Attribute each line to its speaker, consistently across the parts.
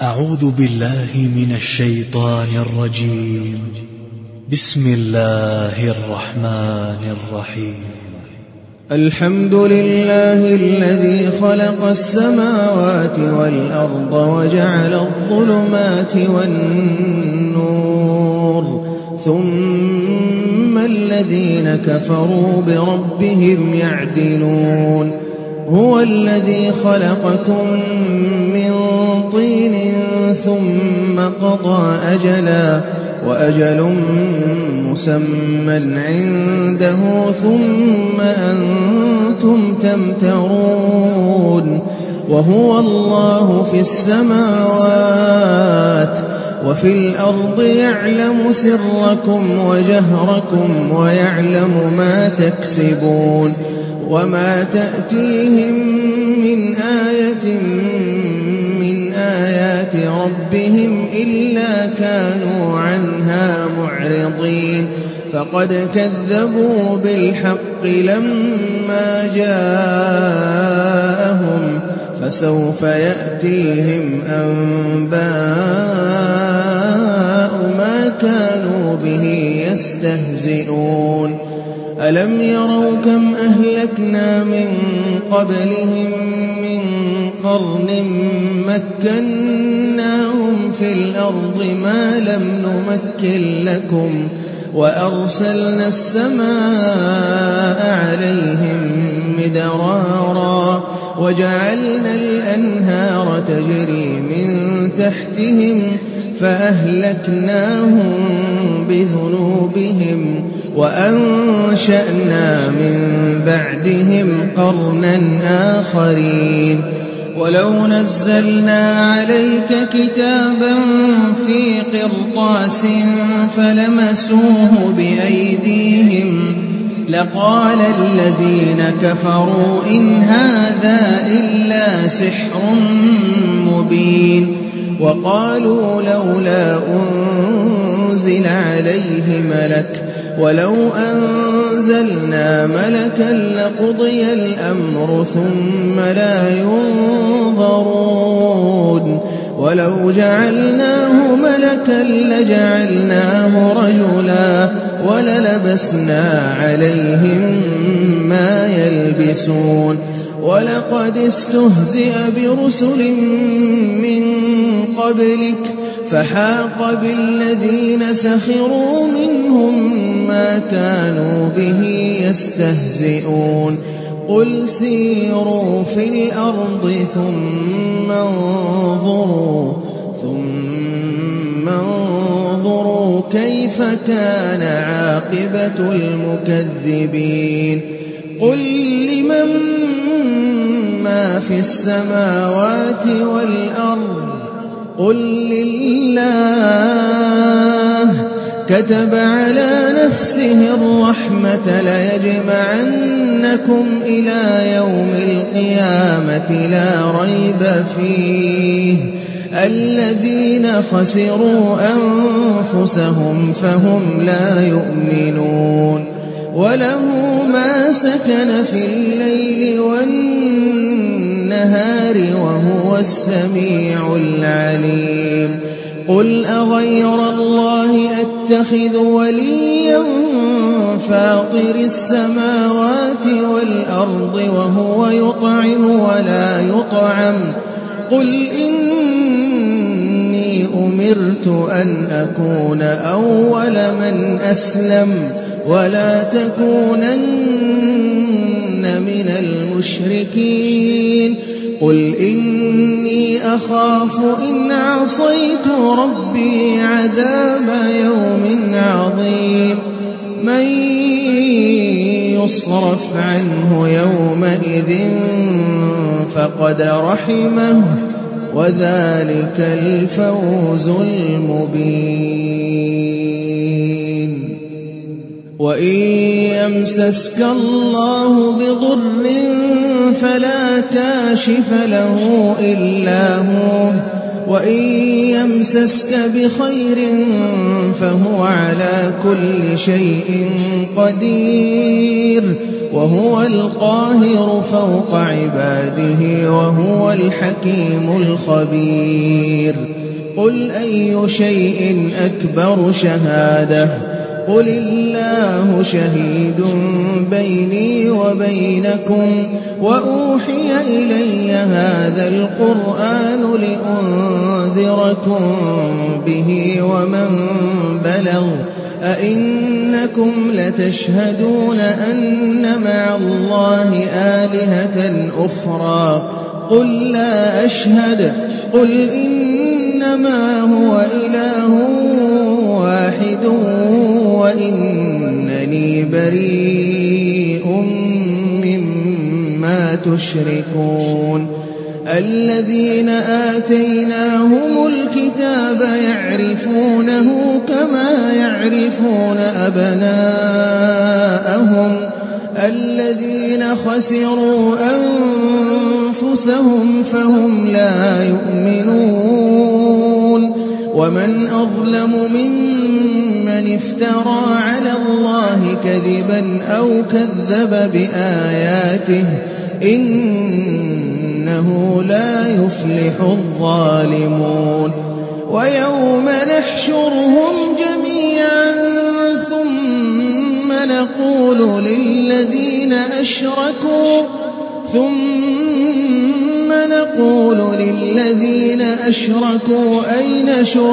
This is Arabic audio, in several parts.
Speaker 1: أعوذ بالله من الشيطان الرجيم. بسم الله الرحمن الرحيم.
Speaker 2: الحمد لله الذي خلق السماوات والأرض وجعل الظلمات والنور، ثم الذين كفروا بربهم يعدلون. هو الذي خلقكم من طين ثم قضى أجلا، وأجل مسمى عنده، ثم أنتم تمترون. وهو الله في السماوات وفي الأرض، يعلم سركم وجهركم ويعلم ما تكسبون. وما تأتيهم من آية من آيات ربهم إلا كانوا عنها معرضين. فقد كذبوا بالحق لما جاءهم، فسوف يأتيهم أنباء ما كانوا به يستهزئون. ألم يروا كم أهلكنا من قبلهم من قرن مكناهم في الأرض ما لم نمكن لكم، وأرسلنا السماء عليهم مدرارا، وجعلنا الأنهار تجري من تحتهم، فأهلكناهم بذنوبهم وأنشأنا من بعدهم قرنا آخرين. ولو نزلنا عليك كتابا في قرطاس فلمسوه بأيديهم لقال الذين كفروا إن هذا إلا سحر مبين. وقالوا لولا أنزل عليه ملك، ولو أنزلنا ملكا لقضي الأمر ثم لا ينظرون. ولو جعلناه ملكا لجعلناه رجلا وللبسنا عليهم ما يلبسون. ولقد استهزئ برسل من قبلك فحاق بالذين سخروا منهم ما كانوا به يستهزئون. قل سيروا في الأرض ثم انظروا كيف كان عاقبة المكذبين. قل لمن ما في السماوات والأرض، قل لله. كتب على نفسه الرحمة ليجمعنكم إلى يوم القيامة لا ريب فيه. الذين خسروا أنفسهم فهم لا يؤمنون. وله ما سكن في الليل والنهار وهو السميع العليم. قل أغير الله أتخذ وليا فاطر السماوات والأرض وهو يطعم ولا يطعم. قل إني أمرت أن أكون أول من أسلم ولا تكونن من المشركين. قل إني أخاف إن عصيت ربي عذاب يوم عظيم. من يصرف عنه يومئذ فقد رحمه، وذلك الفوز المبين. وإن يمسسك الله بضر فلا كاشف له إلا هو، وإن يمسسك بخير فهو على كل شيء قدير. وهو القاهر فوق عباده وهو الحكيم الخبير. قُلْ أَيُّ شَيْءٍ أَكْبَرُ شَهَادَةً قُلِ اللَّهُ شَهِيدٌ بَيْنِي وَبَيْنَكُمْ وَأُوحِيَ إِلَيَّ هَٰذَا الْقُرْآنُ لِأُنذِرَكُم بِهِ وَمَن بَلَغَ أَئِنَّكُمْ لَتَشْهَدُونَ أَنَّ مَعَ اللَّهِ آلِهَةً أُخْرَىٰ قُل لَّا أَشْهَدُ قُلْ إِنَّمَا هُوَ إِلَٰهٌ وَاحِدٌ وَإِنَّنِي بَرِيءٌ مِّمَّا تُشْرِكُونَ الَّذِينَ آتَيْنَاهُمُ الْكِتَابَ يَعْرِفُونَهُ كَمَا يَعْرِفُونَ أَبْنَاءَهُمُ الَّذِينَ خَسِرُوا أَنفُسَهُمْ فَهُمْ لَا يُؤْمِنُونَ وَمَنْ أَظْلَمُ مِمَّنِ افْتَرَىٰ عَلَى اللَّهِ كَذِبًا أَوْ كَذَّبَ بِآيَاتِهِ إِنَّهُ لَا يُفْلِحُ الظَّالِمُونَ وَيَوْمَ نَحْشُرُهُمْ جَمِيعًا ثُمَّ نَقُولُ لِلَّذِينَ أَشْرَكُوا أَيْنَ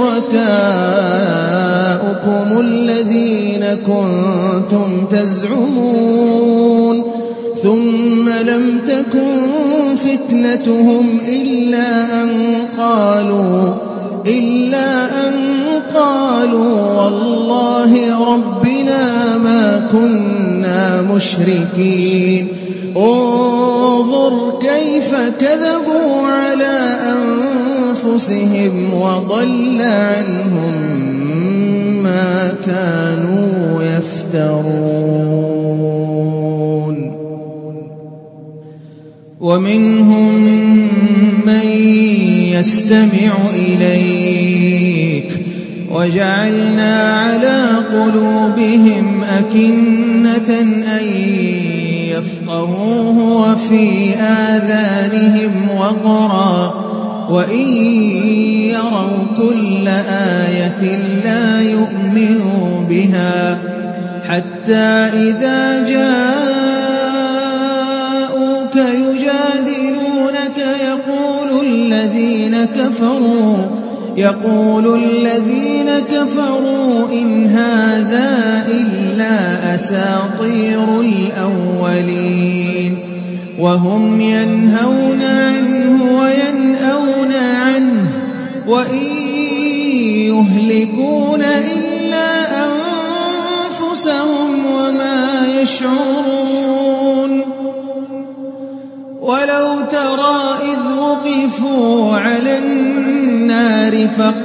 Speaker 2: شُرَكَاؤُكُمُ الَّذِينَ كُنتُمْ تَزْعُمُونَ ثُمَّ لَمْ تَكُن فِتْنَتُهُمْ إِلَّا أَن قَالُوا وَاللَّهِ رَبِّنَا مَا كُنَّا مُشْرِكِينَ انظُرْ كَيْفَ كَذَبُوا عَلَىٰ أَنفُسِهِمْ وَضَلَّ عَنْهُم مَّا كَانُوا يَفْتَرُونَ وَمِنْهُم مَّن يَسْتَمِعُ إِلَيْكَ وَجَعَلْنَا عَلَىٰ قُلُوبِهِمْ أَكِنَّةً أَن يَفْقَهُوهُ وَفِي آذَانِهِمْ وَقْرًا وَإِن يَرَوْا كُلَّ آيَةٍ لَّا يُؤْمِنُوا بِهَا حَتَّىٰ إِذَا جَاءُوكَ يُجَادِلُونَكَ يَقُولُ الَّذِينَ كَفَرُوا إِنْ هَٰذَا إِلَّا أَسَاطِيرُ الْأَوَّلِينَ وَهُمْ يَنْهَوْنَ عَنْهُ وَيَنْأَوْنَ عَنْهُ وَإِن يُهْلِكُونَ إِلَّا أَنفُسَهُمْ وَمَا يَشْعُرُونَ وَلَوْ تَرَىٰ إِذْ وُقِفُوا عَلَى النَّارِ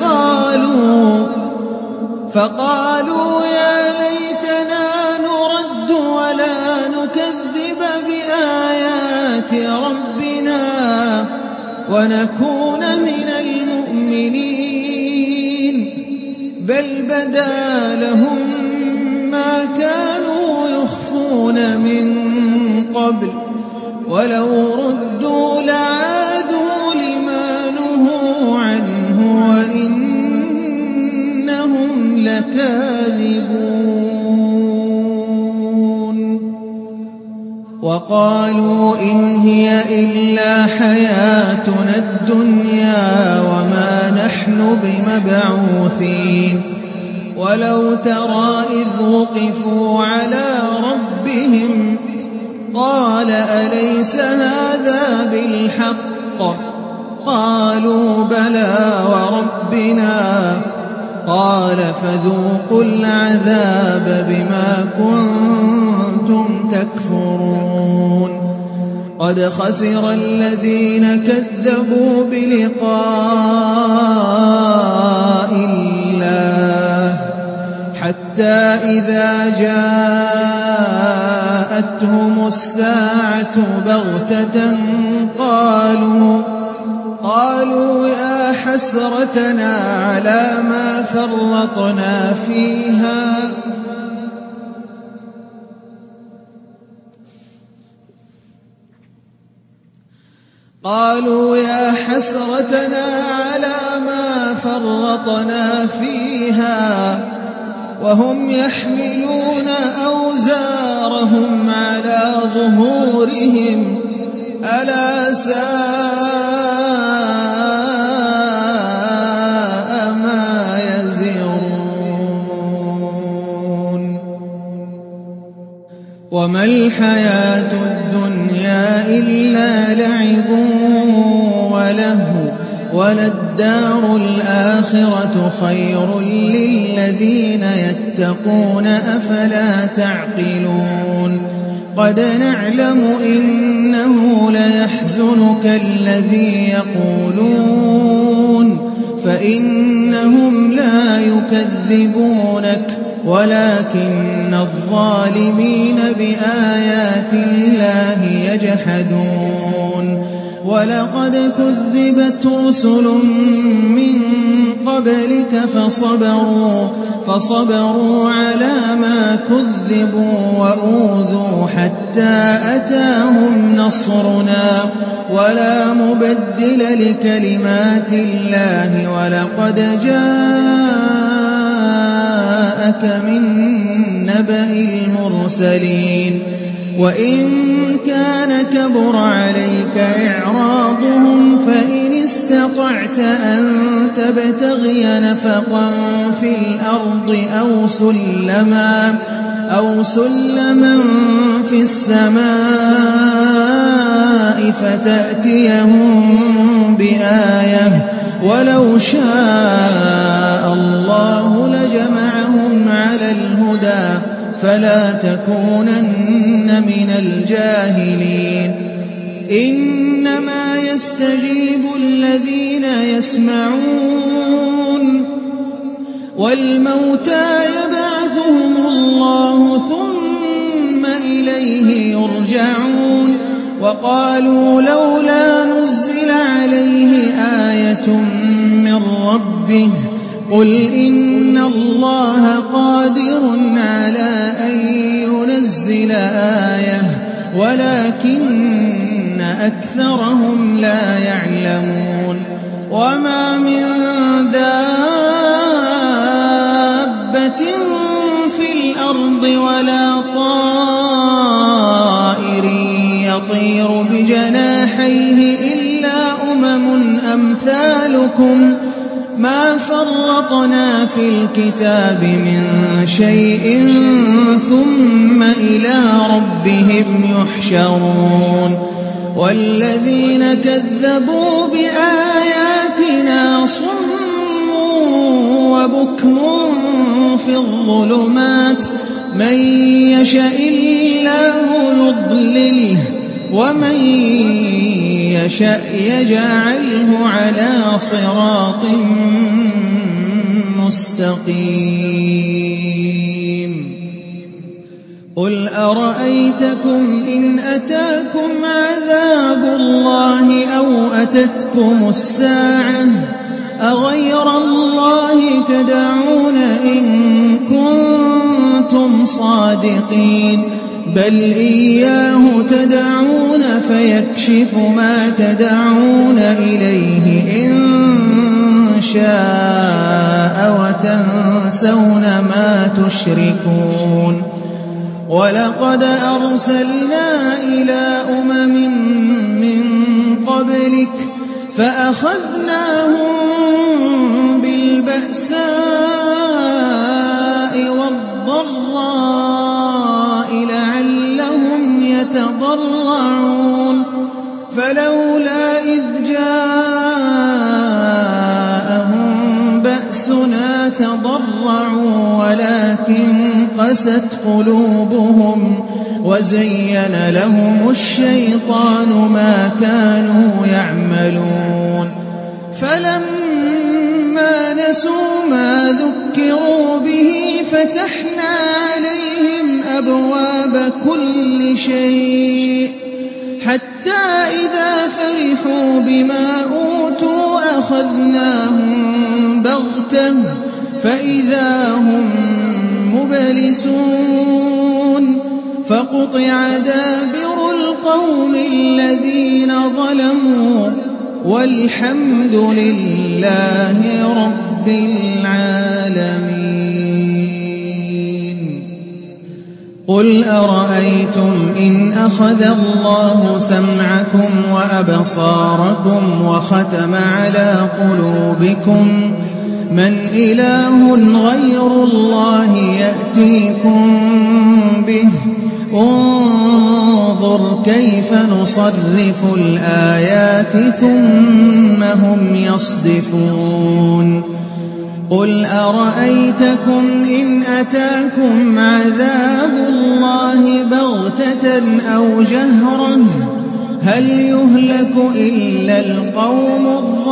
Speaker 2: فَقَالُوا يَا لَيْتَنَا نُرَدُّ وَلَا نُكَذِّبَ بِآيَاتِ رَبِّنَا وَنَكُونَ مِنَ الْمُؤْمِنِينَ بَلْ بَدَا لَهُم مَّا كَانُوا يُخْفُونَ مِن قَبْلُ وَلَوْ رُدُّوا لَعَادُوا لِمَا نُهُوا عَنْهُ وَإِنَّهُمْ لَكَاذِبُونَ وَقَالُوا إِنْ هِيَ إِلَّا حَيَاتُنَا الدُّنْيَا وَمَا نَحْنُ بِمَبْعُوثِينَ وَلَوْ تَرَىٰ إِذْ وُقِفُوا عَلَىٰ رَبِّهِمْ قَالَ أَلَيْسَ هَٰذَا بِالْحَقِّ قَالُوا بَلَىٰ وَرَبِّنَا قَالَ فَذُوقُوا الْعَذَابَ بِمَا كُنتُمْ تَكْفُرُونَ قَدْ خَسِرَ الَّذِينَ كَذَّبُوا بِلِقَاءِ اللَّهِ حَتَّىٰ إِذَا جَاءَتْهُمُ السَّاعَةُ بَغْتَةً قَالُوا يَا حَسْرَتَنَا عَلَىٰ مَا فَرَّطْنَا فَرَّطْنَا فِيهَا وَهُمْ يَحْمِلُونَ أَوْزَارَهُمْ عَلَىٰ ظُهُورِهِمْ أَلَا سَاءَ مَا يَزِرُونَ وَمَا الْحَيَاةُ الدُّنْيَا إِلَّا لَعِبٌ وَلَهْوٌ وَلَلدَّارُ الْآخِرَةُ خَيْرٌ لِّلَّذِينَ يَتَّقُونَ أَفَلَا تَعْقِلُونَ قَدْ نَعْلَمُ إِنَّهُ لَيَحْزُنُكَ الَّذِي يَقُولُونَ فَإِنَّهُمْ لَا يُكَذِّبُونَكَ وَلَٰكِنَّ الظَّالِمِينَ بِآيَاتِ اللَّهِ يَجْحَدُونَ وَلَقَدْ كُذِّبَتْ رُسُلٌ مِّن قَبْلِكَ فَصَبَرُوا عَلَىٰ مَا كُذِّبُوا وَأُوذُوا حَتَّىٰ أَتَاهُمْ نَصْرُنَا وَلَا مُبَدِّلَ لِكَلِمَاتِ اللَّهِ وَلَقَدْ جَاءَكَ مِن نَّبَإِ الْمُرْسَلِينَ وَإِن كَانَ كَبُرَ عَلَيْكَ إِعْرَاضُهُمْ فَإِنِ اسْتَطَعْتَ أَن تَبْتَغِيَ نَفَقًا فِي الْأَرْضِ أَوْ سُلَّمًا فِي السَّمَاءِ فَتَأْتِيَهُم بِآيَةٍ وَلَوْ شَاءَ اللَّهُ لَجَمَعَهُمْ عَلَى الْهُدَىٰ فَلَا تَكُونَنَّ مِنَ الْجَاهِلِينَ إِنَّمَا يَسْتَجِيبُ الَّذِينَ يَسْمَعُونَ وَالْمَوْتَىٰ يَبْعَثُهُمُ اللَّهُ ثُمَّ إِلَيْهِ يُرْجَعُونَ وَقَالُوا لَوْلَا نُزِّلَ عَلَيْهِ آيَةٌ مِّن رَّبِّهِ قُلْ إِنَّ اللَّهَ قَادِرٌ عَلَىٰ أَن يُنَزِّلَ آيَةً وَلَٰكِنَّ أَكْثَرَهُمْ لَا يَعْلَمُونَ وَمَا مِن دَابَّةٍ فِي الْأَرْضِ وَلَا طَائِرٍ يَطِيرُ بِجَنَاحَيْهِ إِلَّا أُمَمٌ أَمْثَالُكُم مَّا فَرَّطْنَا فِي الْكِتَابِ مِن شَيْءٍ ثُمَّ إِلَىٰ رَبِّهِمْ يُحْشَرُونَ وَالَّذِينَ كَذَّبُوا بِآيَاتِنَا صُمٌّ وَبُكْمٌ فِي الظُّلُمَاتِ مَن يَشَإِ اللَّهُ يُضْلِلْهُ وَمَن يَشَأْ يَجْعَلْهُ عَلَىٰ صِرَاطٍ مُّسْتَقِيمٍ قُلْ أَرَأَيْتَكُمْ إِنْ أَتَاكُمْ عَذَابُ اللَّهِ أَوْ أَتَتْكُمُ السَّاعَةُ أَغَيْرَ اللَّهِ تَدْعُونَ إِن كُنتُمْ صَادِقِينَ بَلْ إِيَّاهُ تَدْعُونَ فَيَكْشِفُ مَا تَدْعُونَ إِلَيْهِ إِن شَاءَ وَتَنسَوْنَ مَا تُشْرِكُونَ وَلَقَدْ أَرْسَلْنَا إِلَىٰ أُمَمٍ مِّن قَبْلِكَ فَأَخَذْنَاهُم بِالْبَأْسَاءِ وَالضَّرَّاءِ لَعَلَّهُمْ يَتَضَرَّعُونَ فَلَوْلَا إِذْ جَاءَهُم بَأْسُنَا تَضَرَّعُوا وَلَٰكِن قَسَتْ قُلُوبُهُمْ وَزَيَّنَ لَهُمُ الشَّيْطَانُ مَا كَانُوا يَعْمَلُونَ فَلَمَّا نَسُوا مَا ذُكِّرُوا بِهِ فَتَحْنَا عَلَيْهِمْ أَبْوَابَ كُلِّ شَيْءٍ حَتَّىٰ إِذَا فَرِحُوا بِمَا أُوتُوا أَخَذْنَاهُم بَغْتَةً فَإِذَا هُم مُّبْلِسُونَ فَقُطِعَ دَابِرُ الْقَوْمِ الَّذِينَ ظَلَمُوا وَالْحَمْدُ لِلَّهِ رَبِّ قُلْ أَرَأَيْتُمْ إِنْ أَخَذَ اللَّهُ سَمْعَكُمْ وَأَبْصَارَكُمْ وَخَتَمَ عَلَىٰ قُلُوبِكُم مَّنْ إِلَٰهٌ غَيْرُ اللَّهِ يَأْتِيكُم بِهِ ۗ انظُرْ كَيْفَ نُصَرِّفُ الْآيَاتِ ثُمَّ هُمْ يَصْدِفُونَ قُلْ أَرَأَيْتَكُمْ إِنْ أَتَاكُمْ عَذَابُ اللَّهِ بَغْتَةً أَوْ جَهْرَةً هَلْ يُهْلَكُ إِلَّا الْقَوْمُ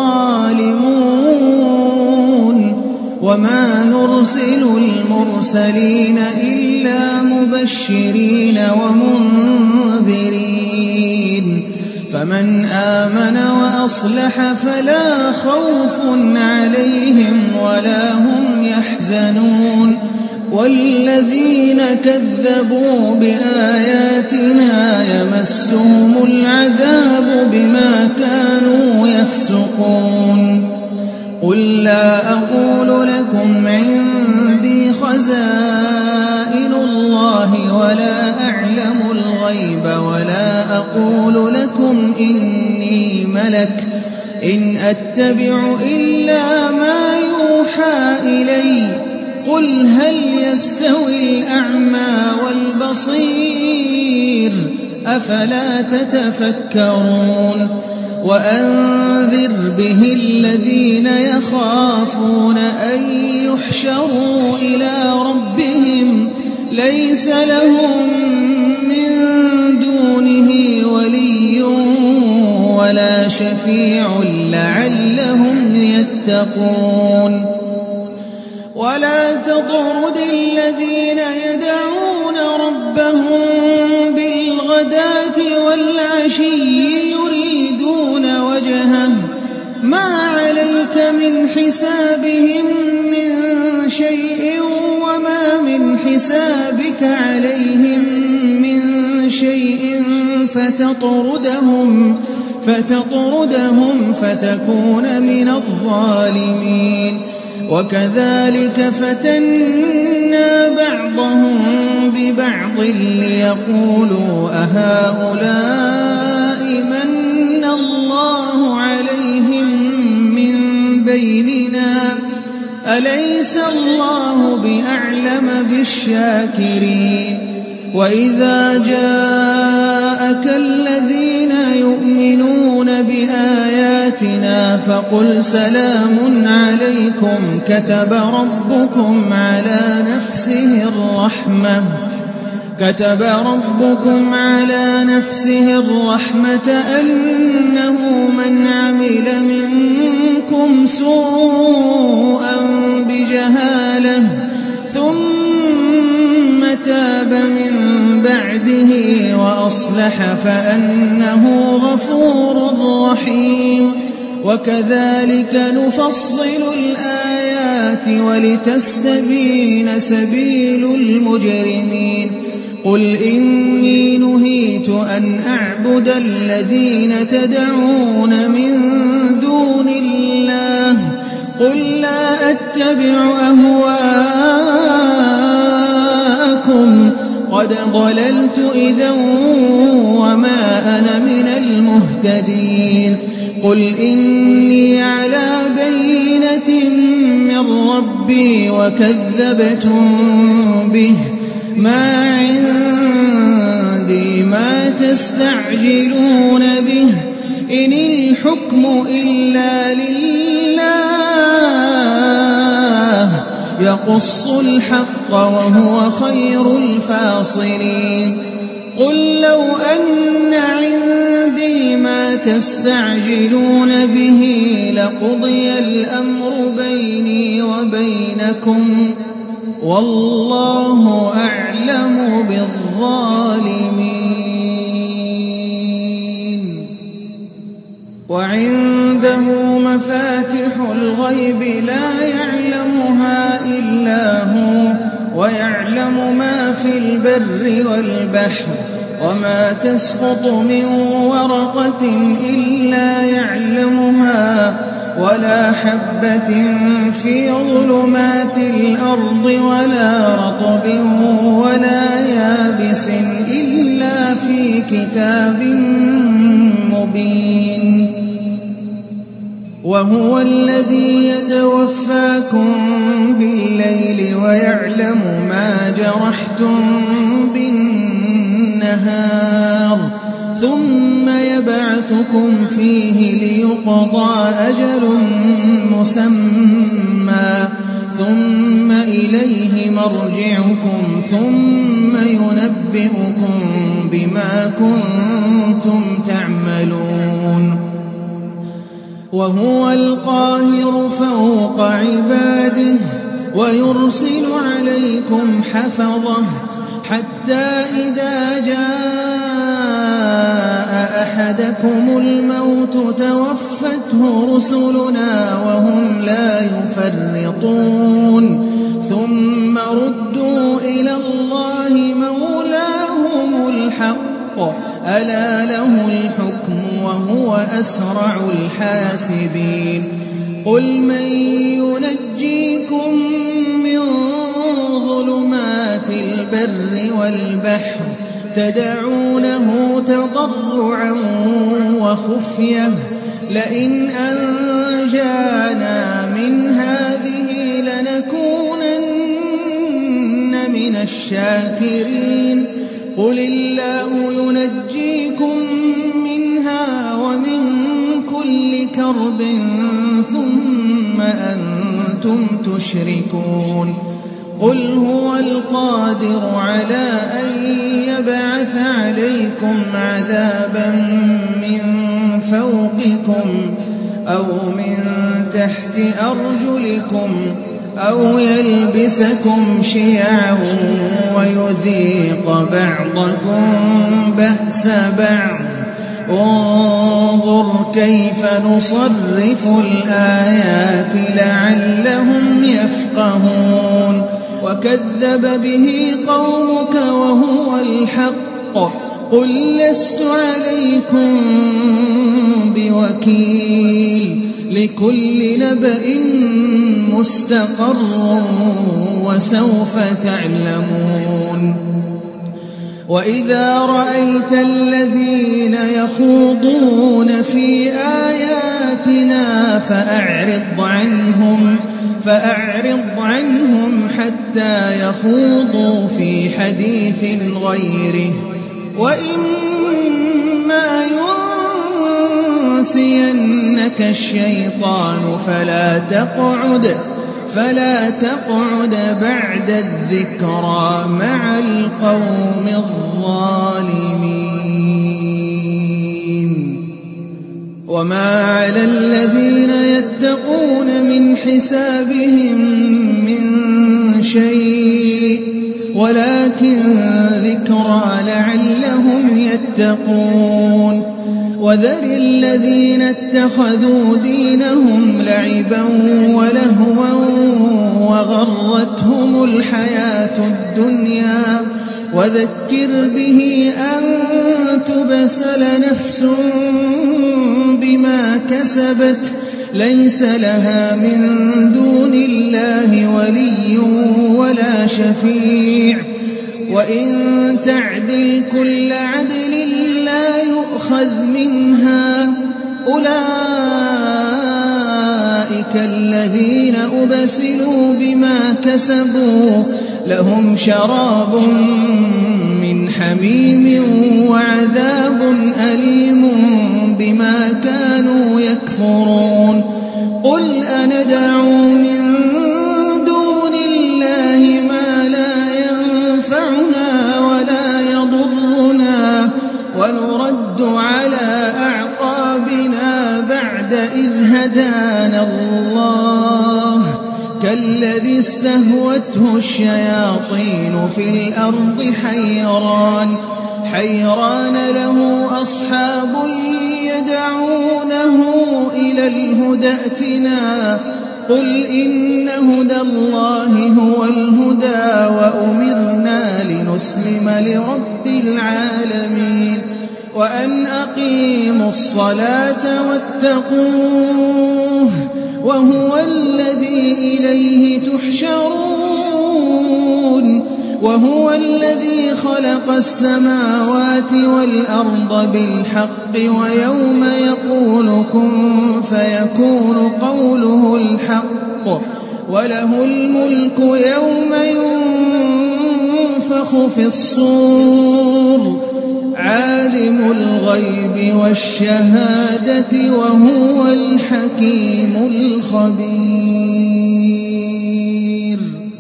Speaker 2: الظَّالِمُونَ وَمَا نُرْسِلُ الْمُرْسَلِينَ إِلَّا مُبَشِّرِينَ وَمُنذِرِينَ فَمَنْ آمَنَ وَأَصْلَحَ فَلَا خَوْفٌ عَلَيْهِمْ وَلَا هُمْ يَحْزَنُونَ وَالَّذِينَ كَذَّبُوا بِآيَاتِنَا يَمَسُّهُمُ الْعَذَابُ بِمَا كَانُوا يَفْسُقُونَ قُل لَّا أَقُولُ لَكُمْ عِندِي خَزَائِنُ اللَّهِ وَلَا أَعْلَمُ الْغَيْبَ وَلَا أَقُولُ لَكُمْ إِنِّي مَلَكٌ إِنْ أَتَّبِعُ إِلَّا مَا يُوحَىٰ إِلَيَّ قُلْ هَلْ يَسْتَوِي الْأَعْمَىٰ وَالْبَصِيرُ أَفَلَا تَتَفَكَّرُونَ وَأَنذِرْ بِهِ الَّذِينَ يَخَافُونَ أَن يُحْشَرُوا إِلَىٰ رَبِّهِمْ لَيْسَ لَهُم مِّن دُونِهِ وَلِيٌّ وَلَا شَفِيعٌ لَّعَلَّهُمْ يَتَّقُونَ وَلَا تَطْرُدِ الَّذِينَ يَدْعُونَ رَبَّهُم بِالْغَدَاةِ وَالْعَشِيِّ يُرِيدُونَ وَجْهَهُ مَا عَلَيْكَ مِنْ حِسَابِهِم مِّن شَيْءٍ وَمَا مِنْ حِسَابِكَ عَلَيْهِم مِّن شَيْءٍ فَتَطْرُدَهُمْ فَتَكُونَ مِنَ الظَّالِمِينَ وَكَذَٰلِكَ فَتَنَّا بَعْضَهُم بِبَعْضٍ لِّيَقُولُوا أَهَٰؤُلَاءِ مَنَّ اللَّهُ عَلَيْهِم مِّن بَيْنِنَا ۗ أَلَيْسَ اللَّهُ بِأَعْلَمَ بِالشَّاكِرِينَ وَإِذَا جَاءَكَ الَّذِينَ يُؤْمِنُونَ بِآيَاتِنَا فَقُلْ سَلَامٌ عَلَيْكُمْ كَتَبَ رَبُّكُمْ عَلَىٰ نَفْسِهِ الرَّحْمَةَ أَنَّهُ مَنْ عَمِلَ مِنكُمْ سُوءًا بِجَهَالَةٍ ثُمَّ تَابَ مِن بَعْدِهِ وَأَصْلَحَ فَأَنَّهُ غَفُورٌ رَّحِيمٌ وَكَذَٰلِكَ نُفَصِّلُ الْآيَاتِ وَلِتَسْتَبِينَ سَبِيلُ الْمُجْرِمِينَ قُلْ إِنِّي نُهِيتُ أَنْ أَعْبُدَ الَّذِينَ تَدْعُونَ مِن دُونِ اللَّهِ قُل لَّا أَتَّبِعُ أَهْوَاءَكُمْ قَدْ ضَلَلْتُ إِذًا وَمَا أَنَا مِنَ الْمُهْتَدِينَ قُلْ إِنِّي عَلَىٰ بَيِّنَةٍ مِّن رَّبِّي وَكَذَّبْتُم بِهِ مَا عِندِي مَا تَسْتَعْجِلُونَ بِهِ إِنِ الْحُكْمُ إِلَّا لِلَّهِ يَقُصُّ الْحَقَّ وَهُوَ خَيْرُ الْفَاصِلِينَ قُل لَّوْ أَنَّ عِندِي مَا تَسْتَعْجِلُونَ بِهِ لَقُضِيَ الْأَمْرُ بَيْنِي وَبَيْنَكُمْ ۗ وَاللَّهُ أَعْلَمُ بِالظَّالِمِينَ وَعِندَهُ مَفَاتِحُ الْغَيْبِ لَا يَعْلَمُهَا إِلَّا هُوَ وَيَعْلَمُ مَا فِي الْبَرِّ وَالْبَحْرِ وَمَا تَسْقُطُ مِن وَرَقَةٍ إِلَّا يَعْلَمُهَا ولا حبة في ظلمات الأرض ولا رطب ولا يابس إلا في كتاب مبين. وهو الذي يتوفاكم بالليل ويعلم ما جرحتم بالنهار ثم يبعثكم فيه ليقضى أجل مسمى ثم إليه مرجعكم ثم ينبئكم بما كنتم تعملون. وهو القاهر فوق عباده ويرسل عليكم حفظه حتى إذا جاء أحدكم الموت توفته رسلنا وهم لا يفرطون ثم ردوا إلى الله مولاهم الحق ألا له الحكم وهو أسرع الحاسبين. قل من ينجيكم من ظلمات البر والبحر تدعونه تضرعا وخفية لئن أنجانا من هذه لنكونن من الشاكرين. قل الله ينجيكم منها ومن كل كرب ثم أنتم تشركون. قل هو القادر على أن يبعث عليكم عذابا من فوقكم أو من تحت أرجلكم أو يلبسكم شيعا ويذيق بعضكم بأس بعض. انظر كيف نصرف الآيات لعلهم يفقهون. وكذب به قومك وهو الحق قل لست عليكم بوكيل لكل نبأ مستقر وسوف تعلمون. وإذا رأيت الذين يخوضون في آياتنا فأعرض عنهم حتى يخوضوا في حديث غيره وإما ينسينك الشيطان فلا تقعد بعد الذكرى مع القوم الظالمين. وما على الذين يتقون من حسابهم من شيء ولكن ذكرى لعلهم يتقون. وذر الذين اتخذوا دينهم لعبا ولهوا وغرتهم الحياة الدنيا وذكر به أن تبسل نفس بما كسبت ليس لها من دون الله ولي ولا شفيع وإن تعدل كل عدل لا يؤخذ منها. أولئك الذين أبسلوا بما كسبوا لهم شراب من حميم وعذاب أليم بما كانوا يكفرون. قل أندعو من دون الله ما لا ينفعنا ولا يضرنا ونرد على أعقابنا بعد إذ هدانا الله كالذي استهوته الشياطين في الأرض حيران له أصحاب يدعونه إلى الهدى ائتنا قل إن هدى الله هو الهدى وأمرنا لنسلم لرب العالمين. وأن أقيموا الصلاة واتقوه وهو الذي إليه تحشرون وهو الذي خلق السماوات والأرض بالحق ويوم يقول كن فيكون قوله الحق وله الملك يوم ينفخ في الصور عالم الغيب والشهادة وهو الحكيم الخبير.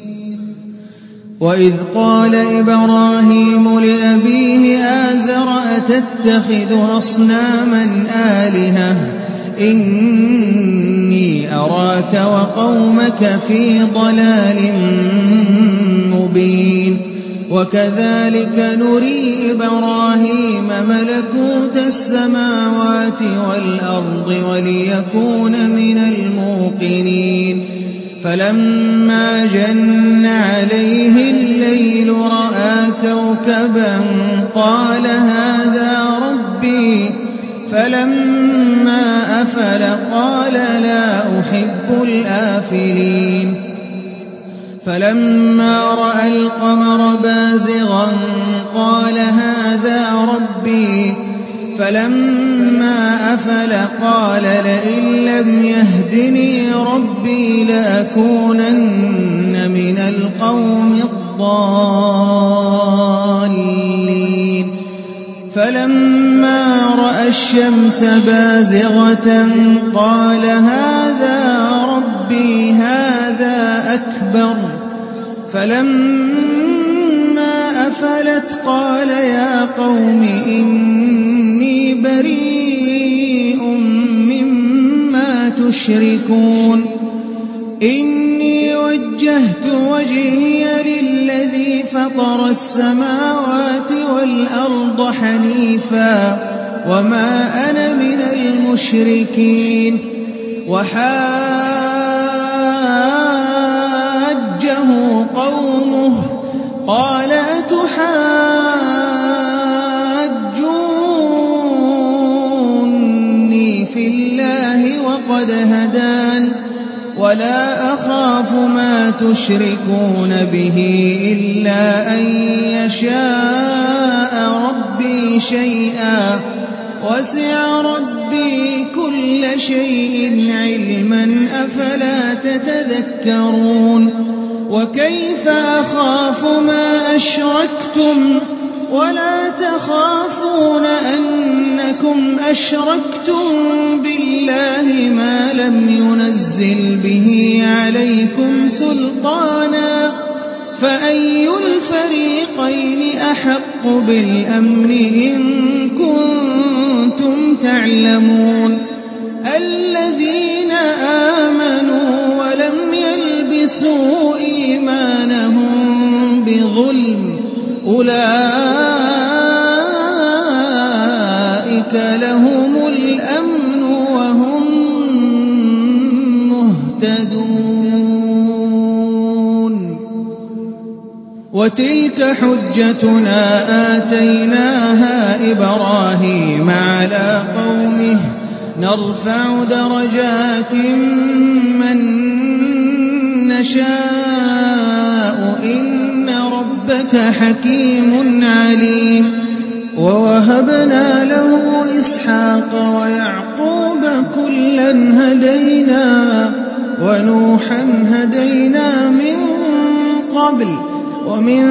Speaker 2: وإذ قال إبراهيم لأبيه آزر أتتخذ أصناما آلهة إني أراك وقومك في ضلال مبين. وكذلك نري إبراهيم ملكوت السماوات والأرض وليكون من الموقنين. فلما جن عليه الليل رأى كوكبا قال هذا ربي فلما أفل قال لا أحب الآفلين. فلما رأى القمر بازغا قال هذا ربي فلما أفل قال لئن لم يهدني ربي لأكونن من القوم الضالين. فلما رأى الشمس بازغة قال هذا ربي هذا أكبر. فلما أفلت قال يا قوم إني بريء مما تشركون إني وجهت وجهي للذي فطر السماوات والأرض حنيفا وما أنا من المشركين. وحاجه قومه قال أتحاجوني في الله وقد هدان ولا أخاف ما تشركون به إلا أن يشاء ربي شيئا وسع ربي كل شيء علما أفلا تتذكرون. وكيف أخاف ما أشركتم ولا تخافون أنكم أشركتم بالله ما لم ينزل به عليكم سلطانا فأي الفريقين أحق بالأمن إن كنتم تعلمون. الذين آمنوا ولم يلبسوا إيمانهم بظلم أولئك لهم الأمن وهم مهتدون. وتلك حجتنا آتيناها إبراهيم على قومه نرفع درجات من نشاء إن ربك حكيم عليم. ووهبنا له إسحاق ويعقوب كلا هدينا ونوحا هدينا من قبل ومن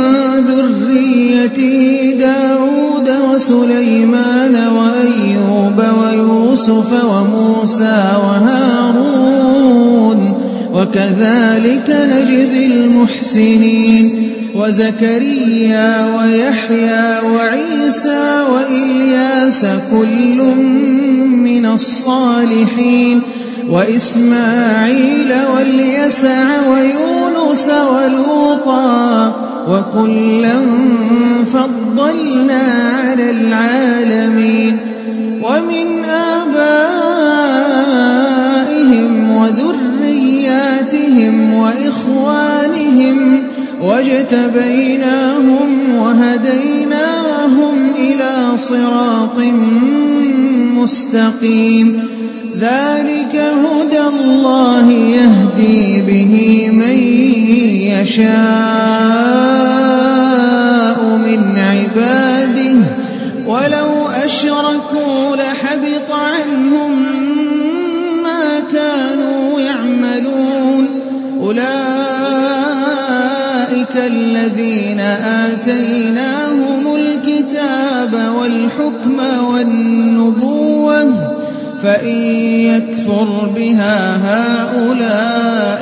Speaker 2: ذريته داود وسليمان وأيوب ويوسف وموسى وهارون وكذلك نجزي المحسنين. وزكريا ويحيى وعيسى وإلياس كل من الصالحين وإسماعيل واليسع ويونس ولوطا وكلا فضلنا على العالمين. ومن آبائهم وذرياتهم وإخوانهم واجتبيناهم وهديناهم إلى صراط مستقيم ذلك هدى الله يهدي به من يشاء من عباده ولو أشركوا لحبط عنهم ما كانوا يعملون أولئك الذين آتيناهم الكتاب والحكم والنبوة فإن يكفر بها هؤلاء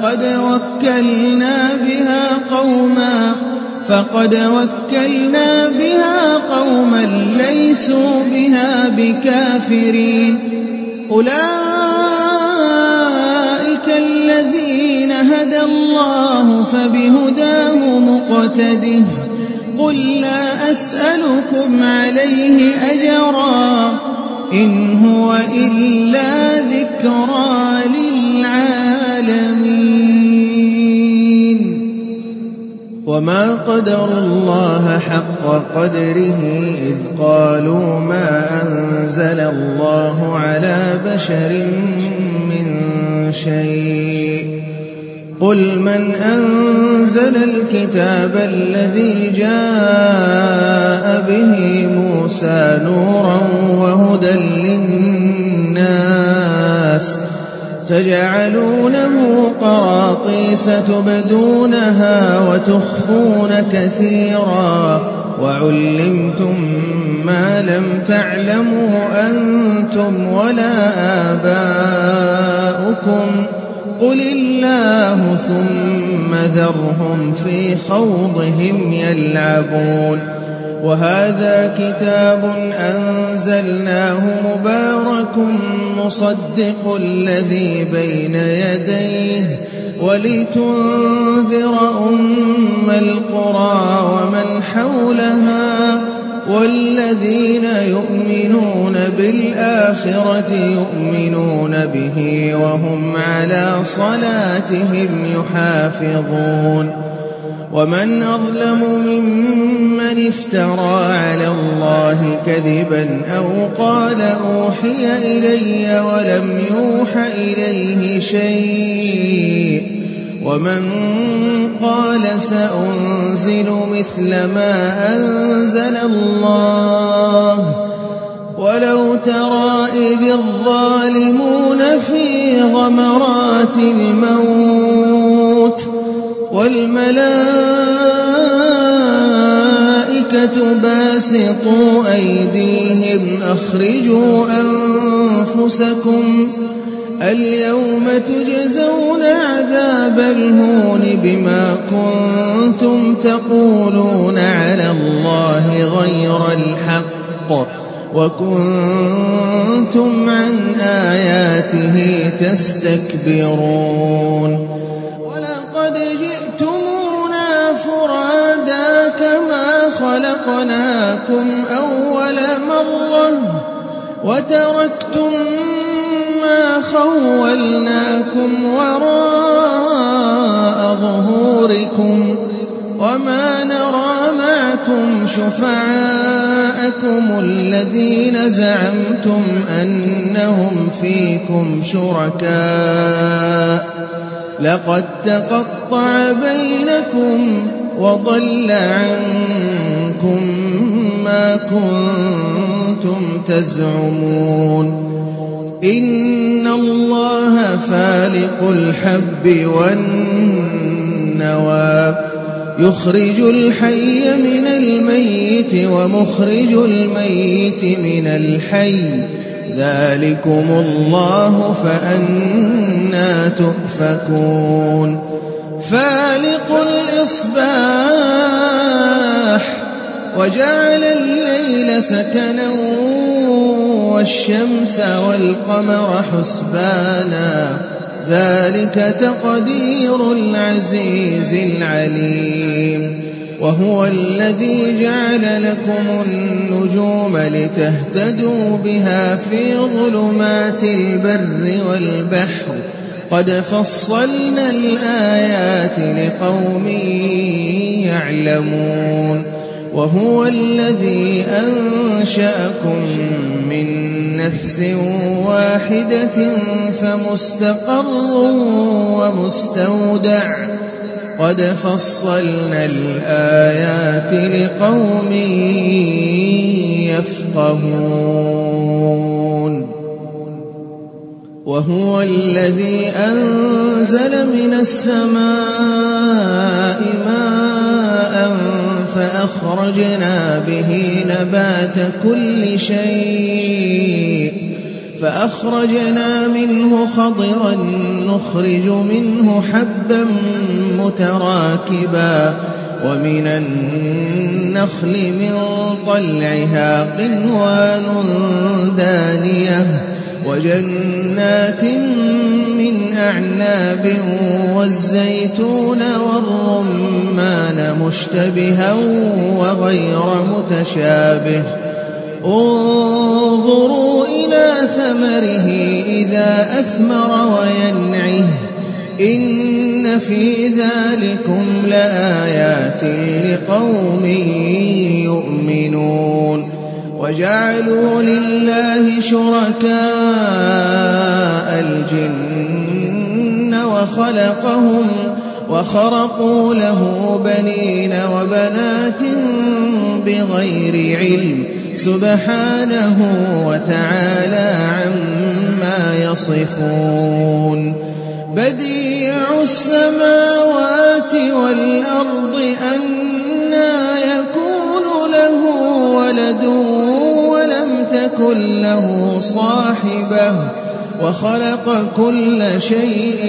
Speaker 2: فقد وكلنا بها قوما ليسوا بها بكافرين أولئك الذين هدى الله فبهداه مقتده قل لا أسألكم عليه أجرا إن هو إلا ذكرى للعالمين وما قدروا الله حق قدره إذ قالوا ما أنزل الله على بشر من شيء قل من أنزل الكتاب الذي جاء به موسى نورا وهدى للناس تجعلونه قراطيس تبدونها وتخفون كثيرا وعلمتم ما لم تعلموا أنتم ولا آباؤكم قل الله ثم ذرهم في خوضهم يلعبون وهذا كتاب أنزلناه مبارك مصدق الذي بين يديه ولتنذر أم القرى ومن حولها والذين يؤمنون بالآخرة يؤمنون به وهم على صلاتهم يحافظون ومن أظلم ممن افترى على الله كذبا أو قال أوحي إلي ولم يوح إليه شيء ومن قال سأنزل مثل ما أنزل الله ولو ترى إذ الظالمون في غمرات الموت والملائكة باسطوا أيديهم أخرجوا أنفسكم اليوم تجزون عذاب الهون بما كنتم تقولون على الله غير الحق وكنتم عن آياته تستكبرون ولقد جئتمونا فرادا كما خلقناكم أول مرة وتركتم ما خولناكم وراء ظهوركم وما نرى معكم شفعاءكم الذين زعمتم أنهم فيكم شركاء لقد تقطع بينكم وضل عنكم ما كنتم تزعمون إن الله فالق الحب والنوى يخرج الحي من الميت ومخرج الميت من الحي ذلكم الله فأنى تؤفكون فالق الإصباح وجعل الليل سكنا والشمس والقمر حسبانا ذلك تقدير العزيز العليم وهو الذي جعل لكم النجوم لتهتدوا بها في ظلمات البر والبحر قد فصلنا الآيات لقوم يعلمون وهو الذي أنشأكم من نفس واحدة فمستقر ومستودع قد فصلنا الآيات لقوم يفقهون وهو الذي أنزل من السماء ماء فأخرجنا به نبات كل شيء فأخرجنا منه خضرا نخرج منه حبا متراكبا ومن النخل من طلعها قنوان دانية وجنات من أعناب والزيتون والرمان مشتبها وغير متشابه انظروا إلى ثمره إذا أثمر وينعه إن في ذلكم لآيات لقوم يؤمنون وجعلوا لله شركاء الجن وخرقوا له بنين وبنات بغير علم سبحانه وتعالى عما يصفون بديع السماوات والأرض أنى يكون له ولد ولم تكن له صاحبة وخلق كل شيء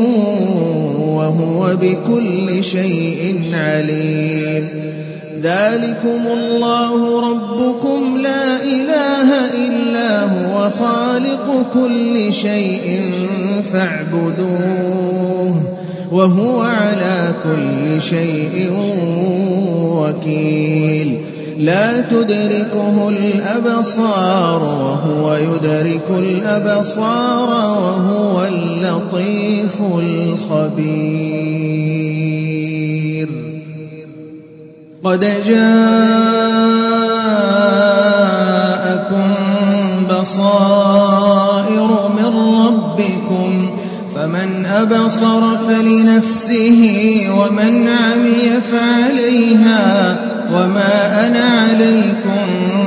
Speaker 2: وهو بكل شيء عليم ذلكم الله ربكم لا إله إلا هو خالق كل شيء فاعبدوه وهو على كل شيء وكيل لا تدركه الأبصار وهو يدرك الأبصار وهو اللطيف الخبير قد جاءكم بصائر من ربكم فمن أبصر فلنفسه ومن عمي فعليها وما أنا عليكم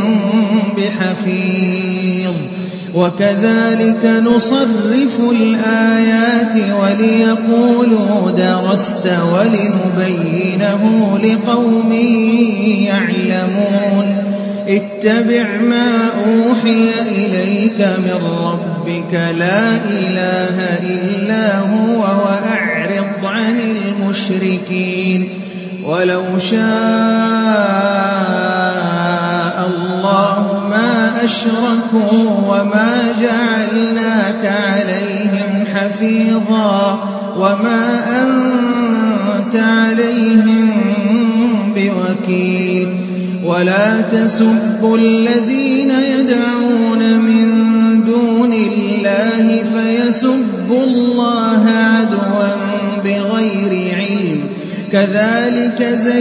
Speaker 2: بحفيظ وكذلك نصرف الآيات وليقولوا درست ولنبينه لقوم يعلمون اتبع ما أوحي إليك من ربك لا إله إلا هو وأعرض عن المشركين ولو شاء الله ما أشركوا وما جعلناك عليهم حفيظا وما أنت عليهم بوكيل ولا تسبوا الذين يدعون من دون الله فيسبوا الله عدوا بغير علم كذلك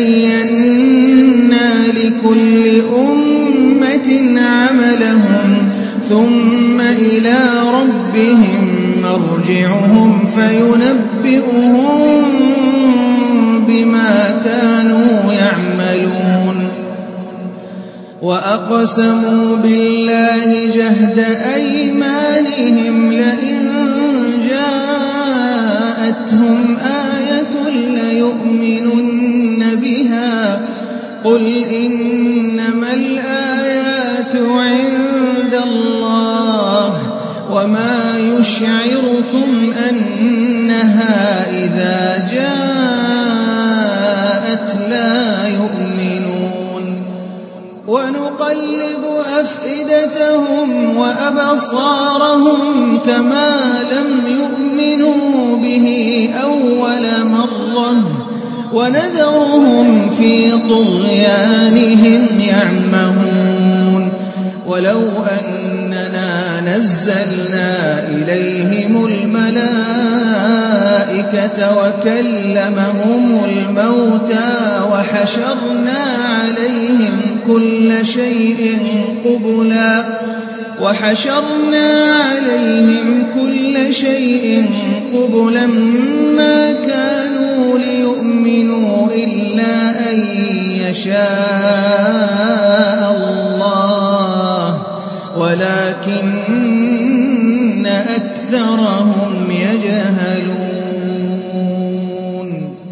Speaker 2: زينا لكل أمة عملهم ثم إلى ربهم مرجعهم فينبئهم بما كانوا يعملون وأقسموا بالله جهد أيمانهم لئن جاءتهم آية ليؤمنن بها قل إنما الآيات عند الله وما يشعركم أنها إذا جاءت لا يؤمنون ونقلب أفئدتهم وأبصارهم كما لم يؤمنوا به أول مرة ونذرهم في طغيانهم يعمهون ولو أننا فنزلنا إليهم الملائكة وكلمهم الموتى وحشرنا عليهم كل شيء قبلا ما كانوا ليؤمنوا إلا أن يشاء الله ولكن أكثرهم يجهلون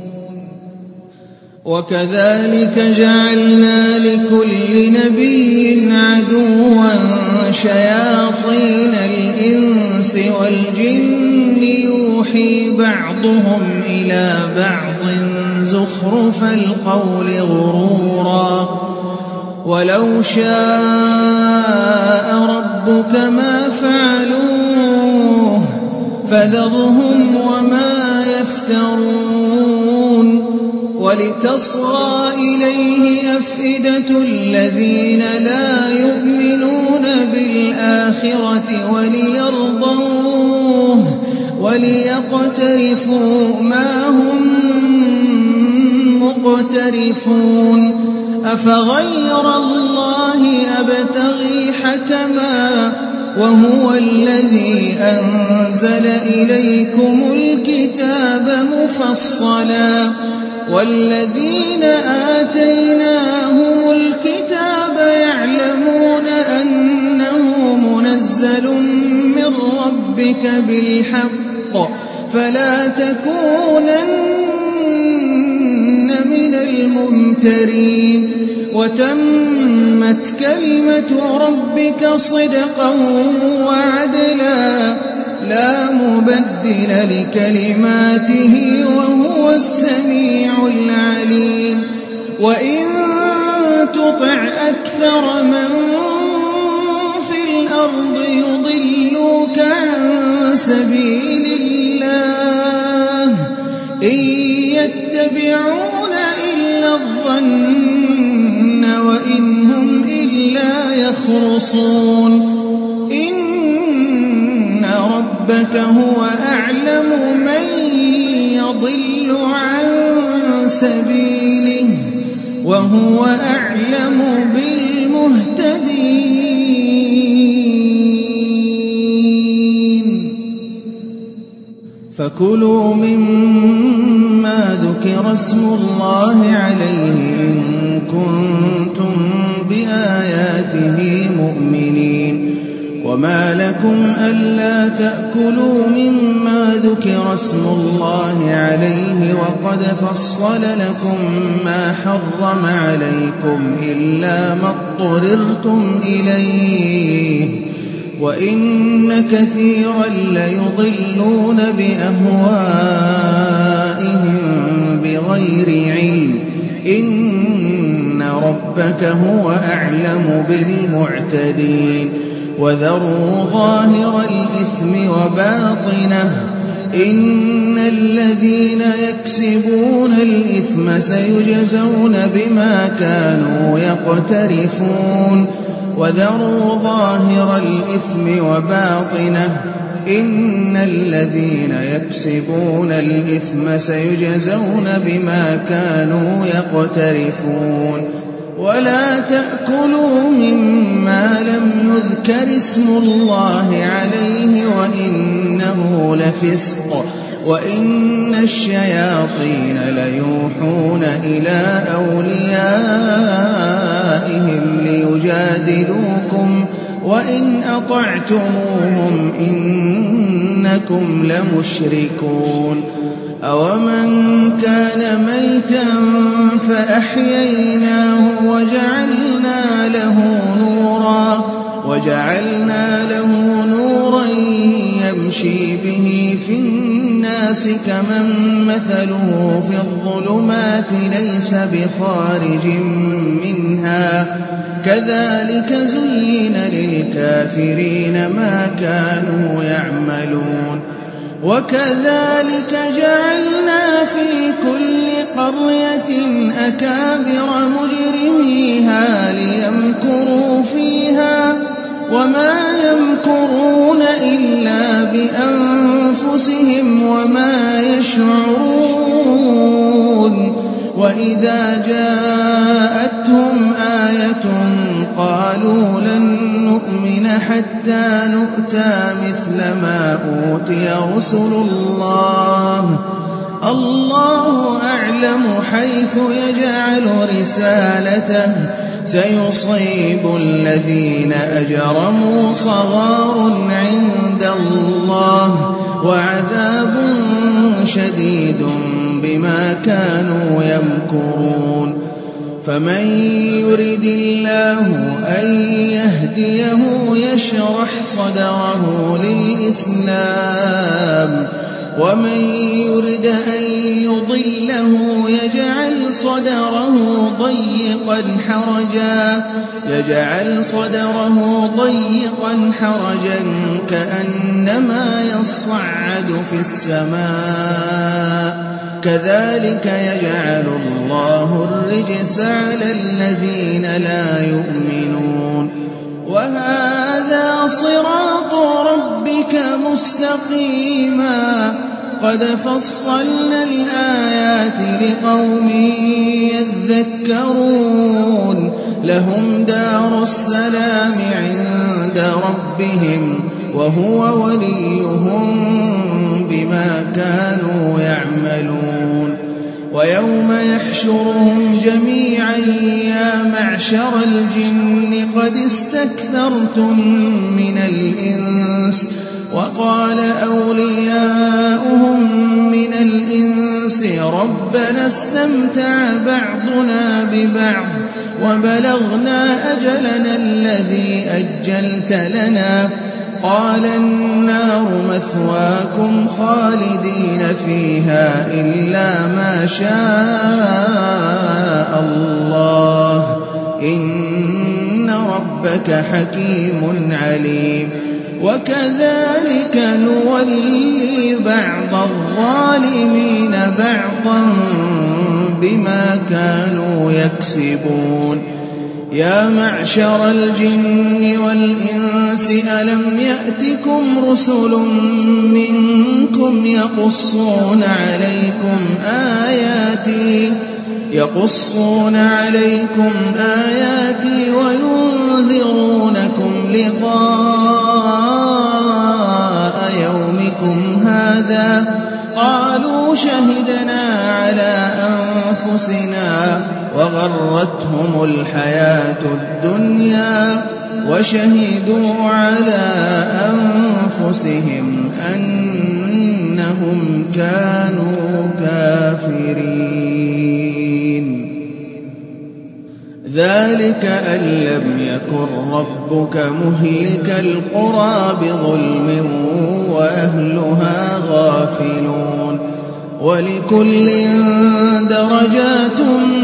Speaker 2: وكذلك جعلنا لكل نبي عدوا شياطين الإنس والجن يوحي بعضهم إلى بعض زخرف القول غرورا ولو شاء ربك ما فعلوه فذرهم وما يفترون ولتصغى إليه أفئدة الذين لا يؤمنون بالآخرة وليرضوه وليقترفوا ما هم مقترفون أفغير الله أبتغي حكما وهو الذي أنزل إليكم الكتاب مفصلا والذين آتيناهم الكتاب يعلمون أنه منزل من ربك بالحق فلا تكونن من الممترين وتمت كلمة ربك صدقا وعدلا لا مبدل لكلماته وهو السميع العليم وإن تطع أكثر من في الأرض يضلوك عن سبيل الله إن يتبعون إلا الظن وإن هم إلا يخرصون إن ربك هو أعلم من يضل عن سبيله وهو أعلم بالمهتدين فكلوا مما ذكر اسم الله عليه إن كنتم بآياته مؤمنين وما لكم ألا تأكلوا مما ذكر اسم الله عليه وقد فصل لكم ما حرم عليكم إلا ما اضطررتم إليه وإن كثيرا ليضلون بأهوائهم بغير علم إن ربك هو أعلم بالمعتدين وذروا ظاهر الإثم وباطنه إن الذين يكسبون الإثم سيجزون بما كانوا يقترفون وذروا ظاهر الإثم وباطنه إن الذين يكسبون الإثم سيجزون بما كانوا يقترفون ولا تأكلوا مما لم يذكر اسم الله عليه وإنه لفسق وإن الشياطين ليوحون إلى أوليائهم ليجادلوكم وإن أطعتموهم إنكم لمشركون أومن كان ميتا فأحييناه وجعلنا له نورا يمشي به في الناس كمن مثله في الظلمات ليس بخارج منها كذلك زين للكافرين ما كانوا يعملون وكذلك جعلنا في كل قرية أكابر مجرميها ليمكروا فيها وما يمكرون إلا بأنفسهم وما يشعرون وإذا جاءتهم آية قالوا لن نؤمن حتى نؤتى مثل ما أوتي رسل الله أعلم حيث يجعل رسالته سيصيب الذين أجرموا صغار عند الله وعذاب شديد بما كانوا يمكرون فمن يرد الله أن يهديه يشرح صدره للإسلام ومن يرد أن يضله يجعل صدره ضيقا حرجا كأنما يصعد في السماء كذلك يجعل الله الرجس على الذين لا يؤمنون وهذا صراط ربك مستقيما قد فصلنا الآيات لقوم يذكرون لهم دار السلام عند ربهم وهو وليهم بما كانوا يعملون ويوم يحشرهم جميعا يا معشر الجن قد استكثرتم من الإنس وقال أولياؤهم من الإنس ربنا استمتع بعضنا ببعض وبلغنا أجلنا الذي أجلت لنا قال النار مثواكم خالدين فيها إلا ما شاء الله إن ربك حكيم عليم وكذلك نولي بعض الظالمين بعضا بما كانوا يكسبون يا معشر الجن والإنس ألم يأتكم رسل منكم يقصون عليكم آياتي وينذرونكم لقاء يومكم هذا قالوا شهدنا على أنفسنا وغرتهم الحياة الدنيا وشهدوا على أنفسهم أنهم كانوا كافرين ذلك أن لم يكن ربك مهلك القرى بظلم وأهلها غافلون ولكل درجات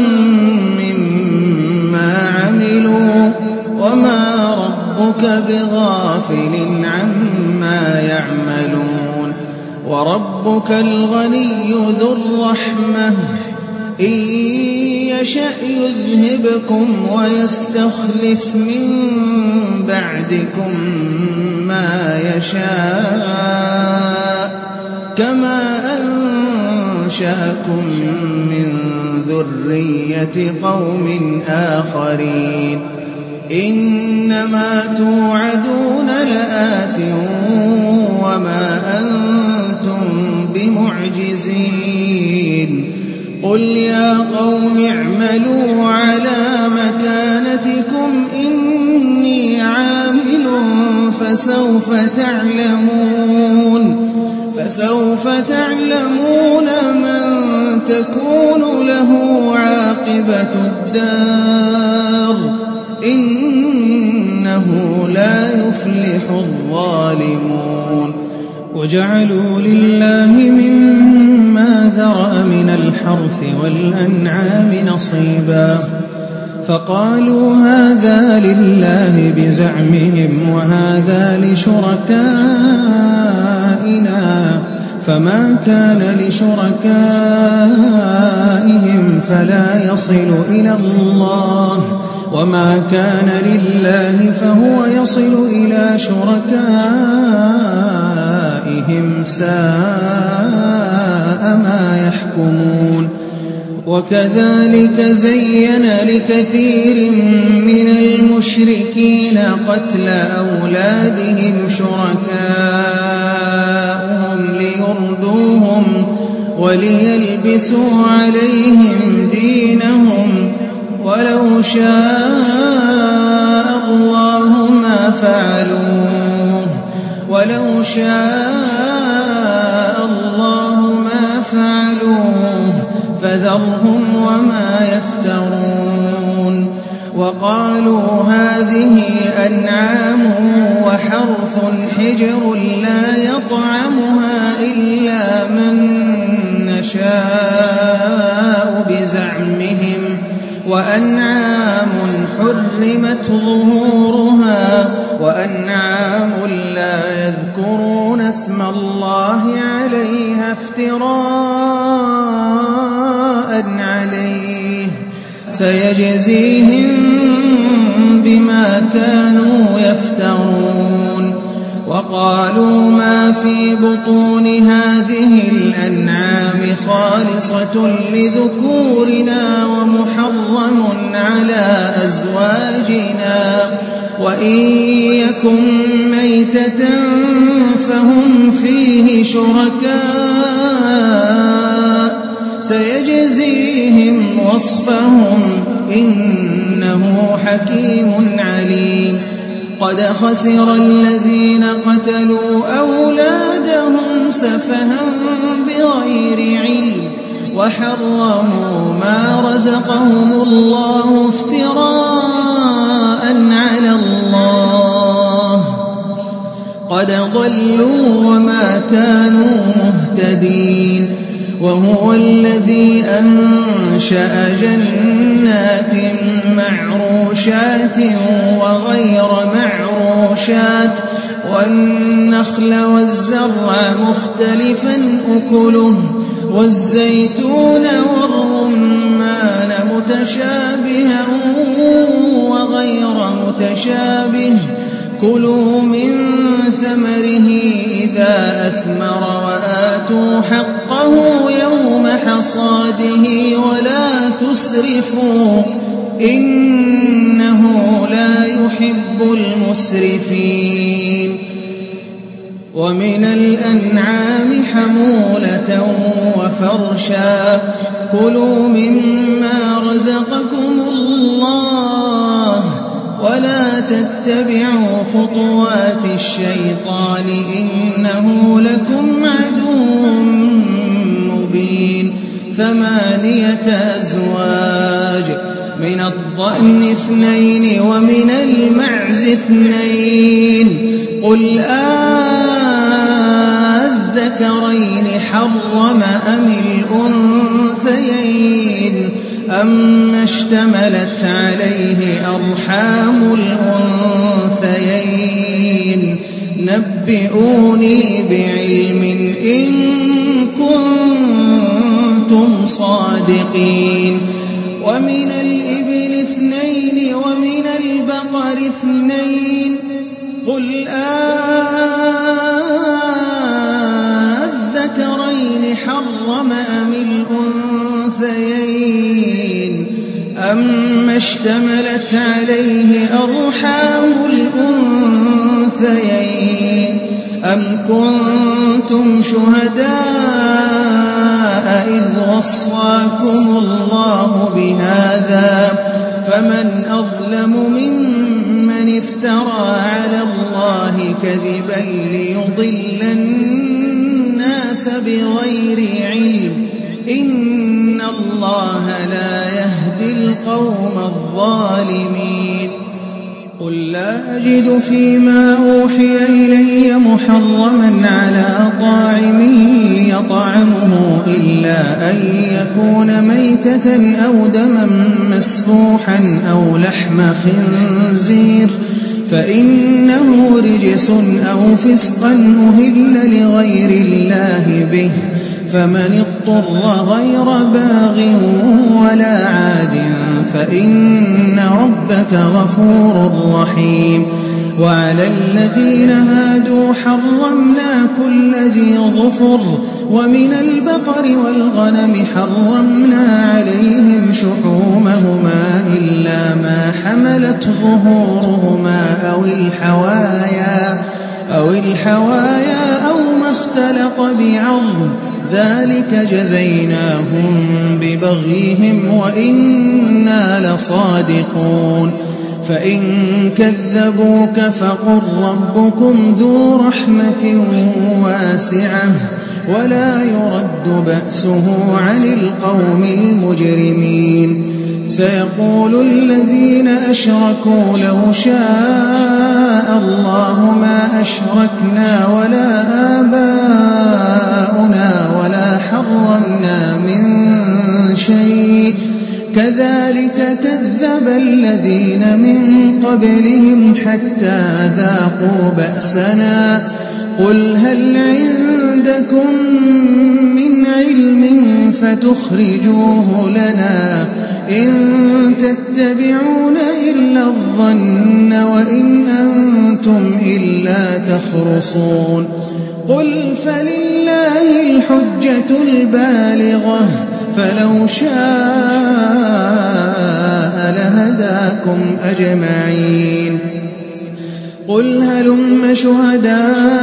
Speaker 2: مما عملوا وما ربك بغافل عما يعملون وربك الغني ذو الرحمة إن يشأ يذهبكم ويستخلف من بعدكم ما يشاء كما أنشأكم من ذرية قوم آخرين إنما توعدون لآت وما أنتم بمعجزين قل يا قوم اعملوا على مكانتكم إني عامل فسوف تعلمون من تكون له عاقبة الدار إنه لا يفلح الظالمون وجعلوا لله مما ذرأ من الحرث والأنعام نصيبا فقالوا هذا لله بزعمهم وهذا لشركائنا فما كان لشركائهم فلا يصل إلى الله وما كان لله فهو يصل إلى شركائهم ساء ما يحكمون وكذلك زين لكثير من المشركين قتل أولادهم شركاؤهم ليردوهم وليلبسوا عليهم دينهم ولو شاء الله ما فعلوه فذرهم وما يفترون وقالوا هذه أنعام وحرث حجر لا يطعمها إلا من نشاء بزعمهم وأنعام حرمت ظهورها وأنعام لا يذكرون اسم الله عليها افتراء عليه سيجزيهم بما كانوا يفترون وقالوا ما في بطون هذه الأنعام خالصة لذكورنا ومحرم على أزواجنا وإن يكن ميتة فهم فيه شركاء سيجزيهم وصفهم إنه حكيم عليم قد خسر الذين قتلوا أولادهم سفها بغير علم وحرموا ما رزقهم الله افتراء على الله قد ضلوا وما كانوا مهتدين وهو الذي أنشأ جنات معروشات وغير معروشات والنخل والزرع مختلفا أكله والزيتون والرمان متشابها وغير متشابه كلوا من ثمره إذا أثمر وآتوا حقه يوم حصاده ولا تسرفوا إنه لا يحب المسرفين ومن الأنعام حمولة وفرشا كلوا مما رزقكم الله ولا تتبعوا خطوات الشيطان إنه لكم عدو مبين 8 أزواج من الضأن 2 ومن المعز 2 قل الذكرين حرم أم الأنثيين أما اشتملت عليه أرحام الأنثيين نبئوني بعلم إن كنتم صادقين ومن الإبل 2 ومن البقر 2 قل الذكرين حرم أم الأنثيين أما اشتملت عليه أرحام الأنثيين أم كنتم شهداء إذ وصاكم الله بهذا فمن أظلم ممن افترى على الله كذبا ليضل الناس بغير علم إن الله لا يهدي القوم الظالمين قل لا أجد فيما أوحي إلي محرما على طاعم يطعمه إلا أن يكون ميتة أو دما مسفوحا أو لحم خنزير فإنه رجس أو فسقا أهل لغير الله به فمن اضطر غير باغ ولا عاد فإن ربك غفور رحيم وعلى الذين هادوا حرمنا كل ذي ظفر ومن البقر والغنم حرمنا عليهم شحومهما إلا ما حملت ظهورهما أو الحوايا أو ما اختلط بعظم ذلك جزيناهم ببغيهم وإنا لصادقون فإن كذبوك فقل ربكم ذو رحمة واسعة ولا يرد بأسه عن القوم المجرمين سيقول الذين أشركوا لو شاء الله ما أشركنا ولا آباؤنا ولا حرمنا من شيء كذلك كذب الذين من قبلهم حتى ذاقوا بأسنا قل هل عندكم من علم فتخرجوه لنا إن تتبعون إلا الظن وإن أنتم إلا تخرصون قل فلله الحجة البالغة فلو شاء لهداكم أجمعين قل هلم شهداءكم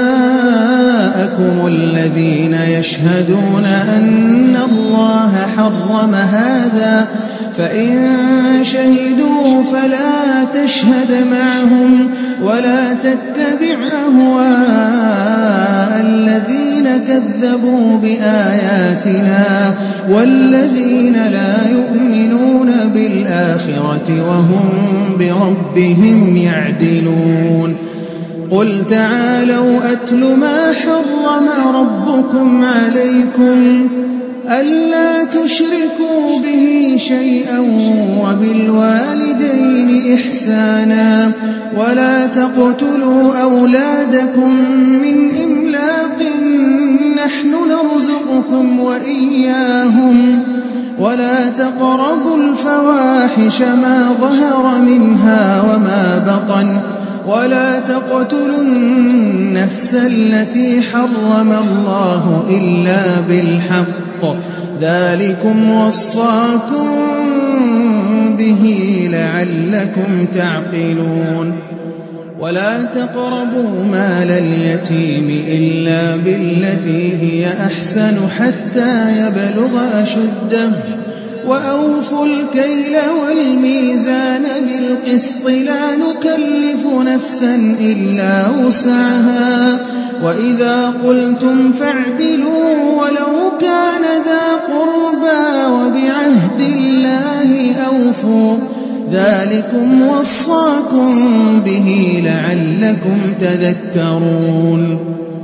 Speaker 2: الذين يشهدون أن الله حرم هذا فإن شهدوا فلا تشهد معهم ولا تتبع أهواء الذين كذبوا بآياتنا والذين لا يؤمنون بالآخرة وهم بربهم يعدلون قل تعالوا أتل ما حرم ربكم عليكم ألا تشركوا به شيئا وبالوالدين إحسانا ولا تقتلوا أولادكم من إملاق نحن نرزقكم وإياهم ولا تقربوا الفواحش ما ظهر منها وما بطن ولا تقتلوا النفس التي حرم الله إلا بالحق ذلكم وصاكم به لعلكم تعقلون ولا تقربوا مال اليتيم إلا بالتي هي أحسن حتى يبلغ أشده وأوفوا الكيل والميزان بالقسط لا نكلف نفسا إلا وسعها وإذا قلتم فاعدلوا ولو كان ذا قربى وبعهد الله أوفوا ذلكم وصاكم به لعلكم تذكرون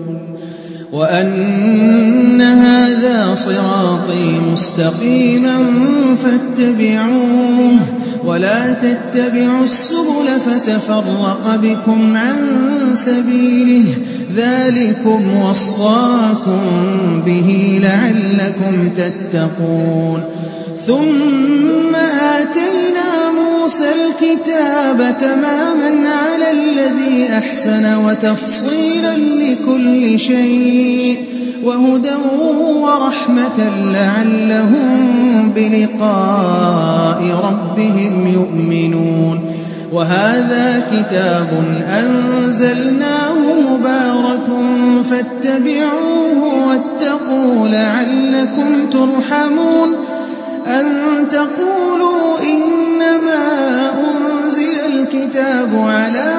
Speaker 2: وأن هذا صراطي مستقيما فاتبعوه ولا تتبعوا السبل فتفرق بكم عن سبيله ذلكم وصاكم به لعلكم تتقون ثم آتينا موسى الكتاب تماما على الذي أحسن وتفصيلا لكل شيء وهدى ورحمة لعلهم بلقاء ربهم يؤمنون وهذا كتاب أنزلناه مبارك فاتبعوه واتقوا لعلكم ترحمون أن تقولوا إنما أنزل الكتاب على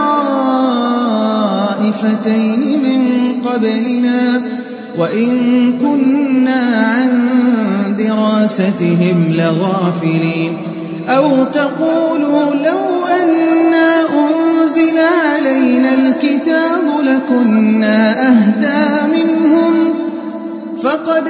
Speaker 2: طائفتين من قبلنا وإن كنا عن دراستهم لغافلين أو تقولوا لو أنا أنزل علينا الكتاب لكنا أهدى منهم فقد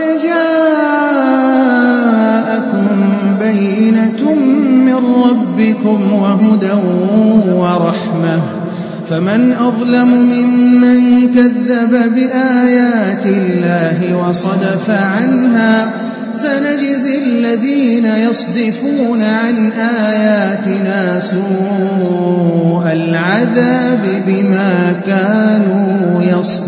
Speaker 2: جاءكم بينة من ربكم وهدى ورحمة فمن أظلم ممن كذب بآيات الله وصدف عنها سنجزي الذين يصدفون عن آياتنا سوء العذاب بما كانوا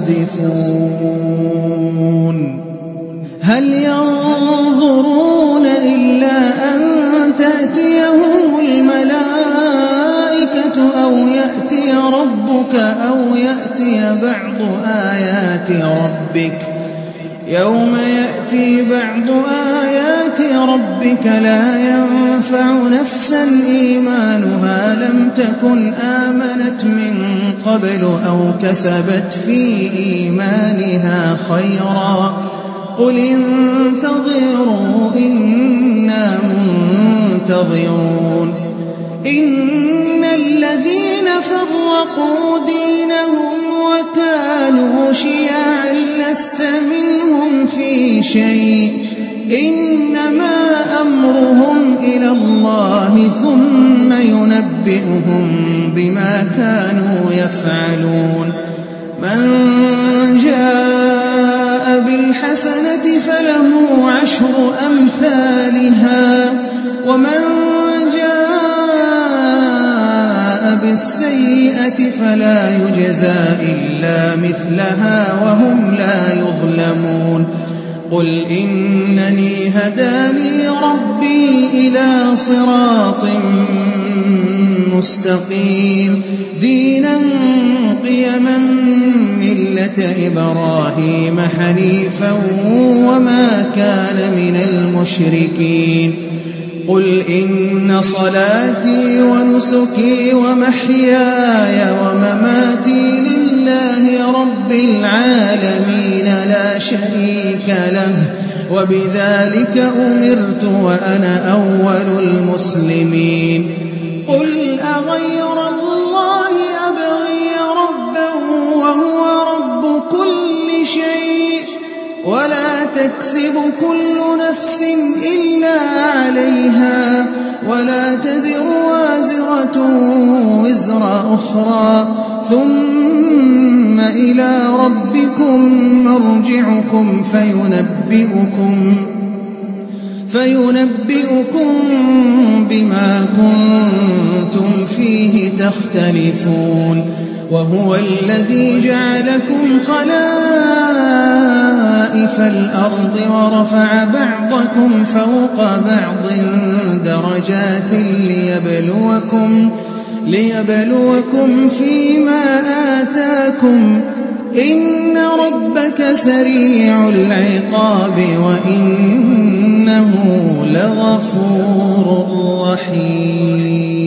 Speaker 2: يصدفون هل ينظرون إلا أن تأتيهم الملائكة أو يأتي ربك أو يأتي بعض آيات ربك يوم يأتي بعض آيات ربك لا ينفع نفسا إيمانها لم تكن آمنت من قبل أو كسبت في إيمانها خيرا قل انتظروا إنا منتظرون إن الذين فرقوا دينهم وكانوا شيعا لست منهم في شيء إنما أمرهم إلى الله ثم ينبئهم بما كانوا يفعلون من جاء بالحسنة فله عشر أمثالها ومن جاء بالسيئة فلا يجزى إلا مثلها وهم لا يظلمون قل إنني هداني ربي إلى صراط مستقيم دينا قيما ملة إبراهيم حنيفا وما كان من المشركين قل إن صلاتي ونسكي ومحياي ومماتي لله رب العالمين لا شريك له وبذلك أمرت وأنا أول المسلمين قل أغير الله أبغي ربا وهو رب كل شيء ولا تكسب كل نفس إلا عليها ولا تزر وازرة وزر أخرى ثم إلى ربكم مرجعكم فينبئكم بما كنتم فيه تختلفون وهو الذي جعلكم خلائف الأرض ورفع بعضكم فوق بعض درجات ليبلوكم فيما آتاكم إن ربك سريع العقاب وإنه لغفور رحيم